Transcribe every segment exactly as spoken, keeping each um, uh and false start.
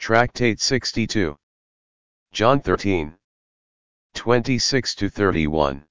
Tractate sixty-two. John thirteen. twenty-six to thirty-one.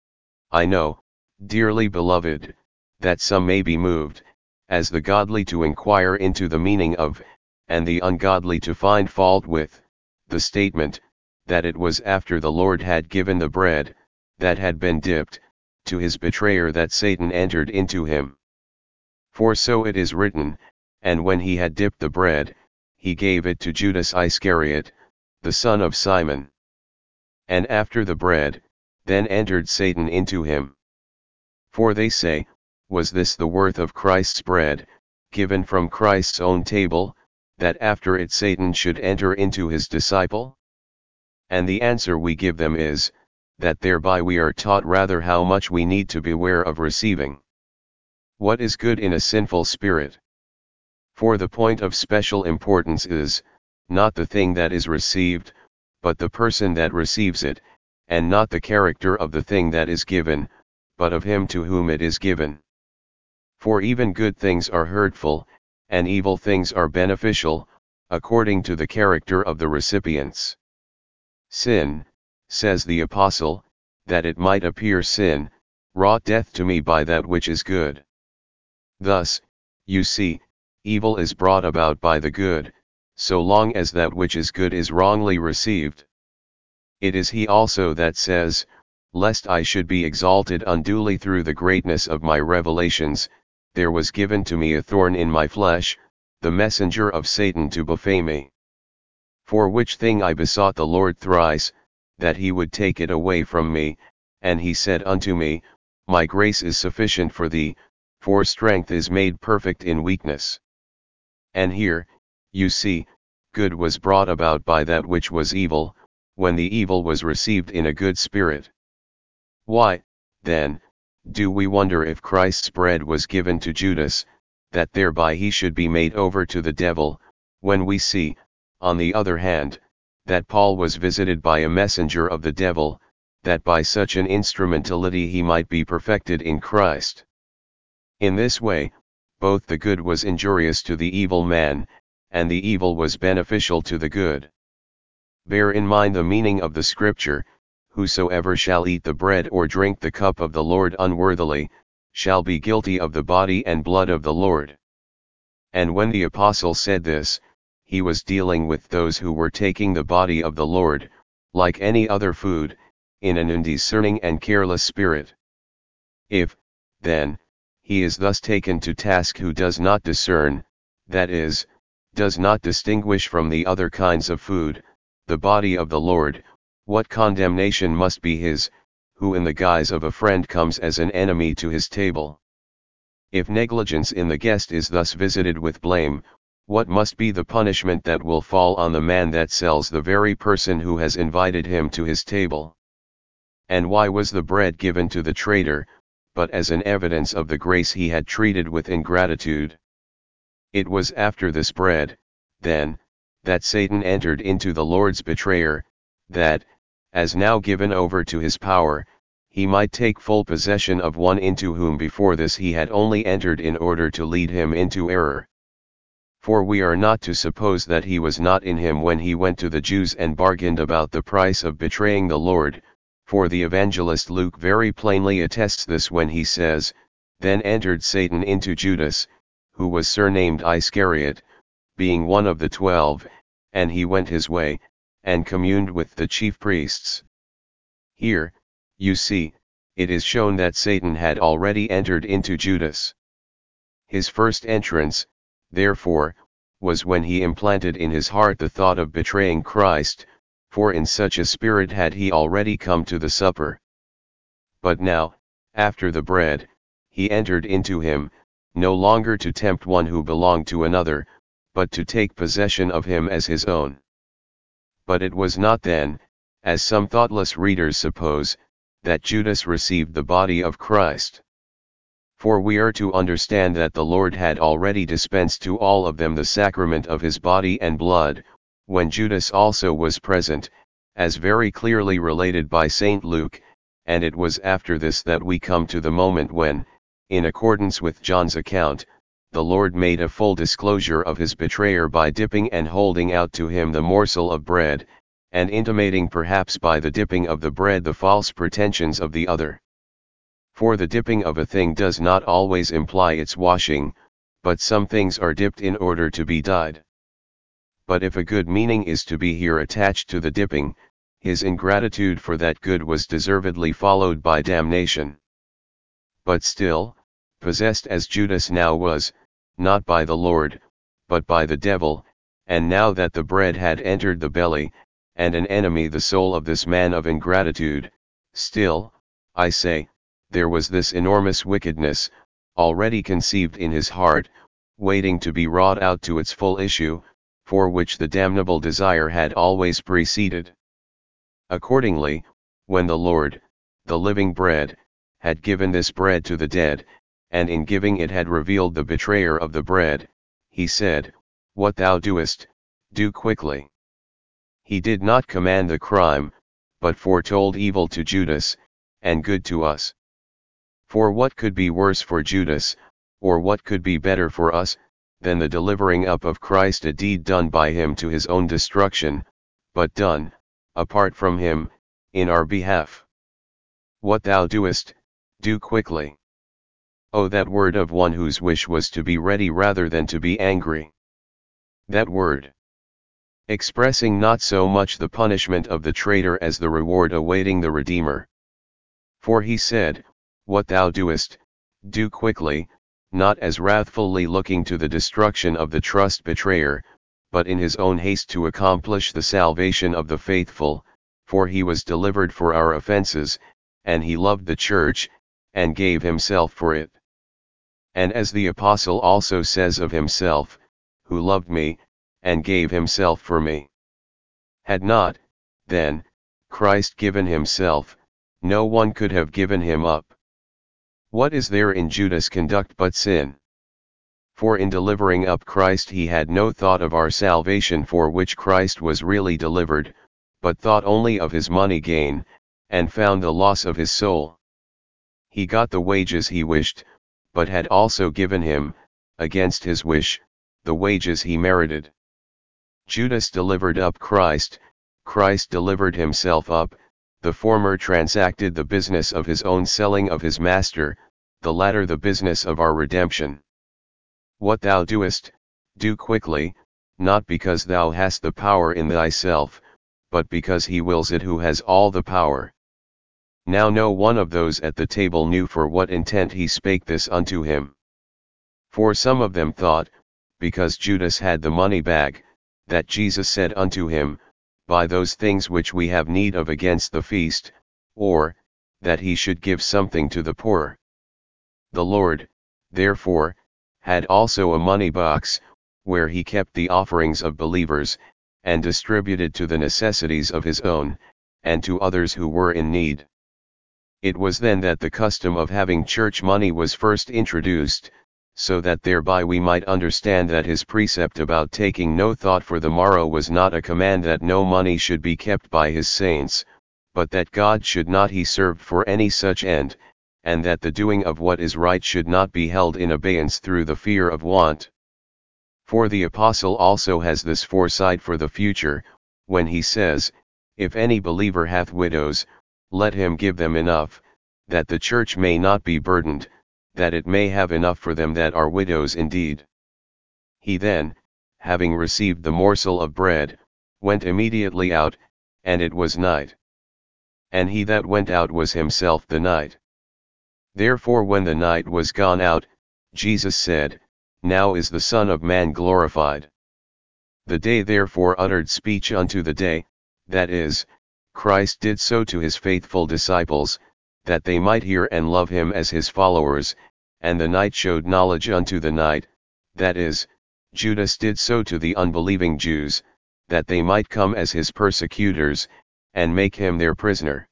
I know, dearly beloved, that some may be moved, as the godly to inquire into the meaning of, and the ungodly to find fault with, the statement, that it was after the Lord had given the bread, that had been dipped, to his betrayer that Satan entered into him. For so it is written, and when he had dipped the bread, he gave it to Judas Iscariot, the son of Simon. And after the bread, then entered Satan into him. For they say, was this the worth of Christ's bread, given from Christ's own table, that after it Satan should enter into his disciple? And the answer we give them is, that thereby we are taught rather how much we need to beware of receiving what is good in a sinful spirit. For the point of special importance is, not the thing that is received, but the person that receives it, and not the character of the thing that is given, but of him to whom it is given. For even good things are hurtful, and evil things are beneficial, according to the character of the recipients. Sin, says the apostle, that it might appear sin, wrought death to me by that which is good. Thus, you see, evil is brought about by the good, so long as that which is good is wrongly received. It is he also that says, lest I should be exalted unduly through the greatness of my revelations, there was given to me a thorn in my flesh, the messenger of Satan to buffet me. For which thing I besought the Lord thrice, that he would take it away from me, and he said unto me, my grace is sufficient for thee, for strength is made perfect in weakness. And here, you see, good was brought about by that which was evil, when the evil was received in a good spirit. Why, then, do we wonder if Christ's bread was given to Judas, that thereby he should be made over to the devil, when we see, on the other hand, that Paul was visited by a messenger of the devil, that by such an instrumentality he might be perfected in Christ? In this way, both the good was injurious to the evil man, and the evil was beneficial to the good. Bear in mind the meaning of the scripture, whosoever shall eat the bread or drink the cup of the Lord unworthily, shall be guilty of the body and blood of the Lord. And when the apostle said this, he was dealing with those who were taking the body of the Lord, like any other food, in an undiscerning and careless spirit. If, then, he is thus taken to task who does not discern, that is, does not distinguish from the other kinds of food, the body of the Lord, what condemnation must be his, who in the guise of a friend comes as an enemy to his table? If negligence in the guest is thus visited with blame, what must be the punishment that will fall on the man that sells the very person who has invited him to his table? And why was the bread given to the traitor, but as an evidence of the grace he had treated with ingratitude? It was after this bread, then, that Satan entered into the Lord's betrayer, that, as now given over to his power, he might take full possession of one into whom before this he had only entered in order to lead him into error. For we are not to suppose that he was not in him when he went to the Jews and bargained about the price of betraying the Lord, for the evangelist Luke very plainly attests this when he says, then entered Satan into Judas, who was surnamed Iscariot, being one of the twelve, and he went his way, and communed with the chief priests. Here, you see, it is shown that Satan had already entered into Judas. His first entrance, therefore, was when he implanted in his heart the thought of betraying Christ, for in such a spirit had he already come to the supper. But now, after the bread, he entered into him, no longer to tempt one who belonged to another, but to take possession of him as his own. But it was not then, as some thoughtless readers suppose, that Judas received the body of Christ. For we are to understand that the Lord had already dispensed to all of them the sacrament of his body and blood, when Judas also was present, as very clearly related by Saint Luke, and it was after this that we come to the moment when, in accordance with John's account, the Lord made a full disclosure of his betrayer by dipping and holding out to him the morsel of bread, and intimating perhaps by the dipping of the bread the false pretensions of the other. For the dipping of a thing does not always imply its washing, but some things are dipped in order to be dyed. But if a good meaning is to be here attached to the dipping, his ingratitude for that good was deservedly followed by damnation. But still, possessed as Judas now was, not by the Lord, but by the devil, and now that the bread had entered the belly, and an enemy the soul of this man of ingratitude, still, I say, there was this enormous wickedness, already conceived in his heart, waiting to be wrought out to its full issue, for which the damnable desire had always preceded. Accordingly, when the Lord, the living bread, had given this bread to the dead, and in giving it had revealed the betrayer of the bread, he said, "What thou doest, do quickly." He did not command the crime, but foretold evil to Judas, and good to us. For what could be worse for Judas, or what could be better for us, than the delivering up of Christ, a deed done by him to his own destruction, but done, apart from him, in our behalf? What thou doest, do quickly. Oh, that word of one whose wish was to be ready rather than to be angry. That word, expressing not so much the punishment of the traitor as the reward awaiting the Redeemer. For he said, "What thou doest, do quickly," not as wrathfully looking to the destruction of the trust betrayer, but in his own haste to accomplish the salvation of the faithful, for he was delivered for our offenses, and he loved the church, and gave himself for it. And as the apostle also says of himself, "Who loved me, and gave himself for me." Had not, then, Christ given himself, no one could have given him up. What is there in Judas' conduct but sin? For in delivering up Christ he had no thought of our salvation for which Christ was really delivered, but thought only of his money gain, and found the loss of his soul. He got the wages he wished, but had also given him, against his wish, the wages he merited. Judas delivered up Christ, Christ delivered himself up. The former transacted the business of his own selling of his master, the latter the business of our redemption. What thou doest, do quickly, not because thou hast the power in thyself, but because he wills it who has all the power. Now no one of those at the table knew for what intent he spake this unto him. For some of them thought, because Judas had the money bag, that Jesus said unto him, "Buy those things which we have need of against the feast," or, that he should give something to the poor. The Lord, therefore, had also a money box, where he kept the offerings of believers, and distributed to the necessities of his own, and to others who were in need. It was then that the custom of having church money was first introduced, so that thereby we might understand that his precept about taking no thought for the morrow was not a command that no money should be kept by his saints, but that God should not he served for any such end, and that the doing of what is right should not be held in abeyance through the fear of want. For the apostle also has this foresight for the future, when he says, "If any believer hath widows, let him give them enough, that the church may not be burdened, that it may have enough for them that are widows indeed." He then, having received the morsel of bread, went immediately out, and it was night. And he that went out was himself the night. Therefore when the night was gone out, Jesus said, "Now is the Son of Man glorified." The day therefore uttered speech unto the day, that is, Christ did so to his faithful disciples, that they might hear and love him as his followers, and the night showed knowledge unto the night, that is, Judas did so to the unbelieving Jews, that they might come as his persecutors, and make him their prisoner.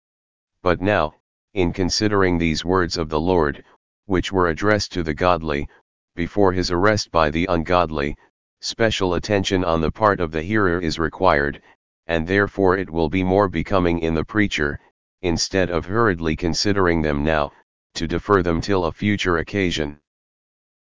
But now, in considering these words of the Lord, which were addressed to the godly, before his arrest by the ungodly, special attention on the part of the hearer is required, and therefore it will be more becoming in the preacher, instead of hurriedly considering them now, to defer them till a future occasion.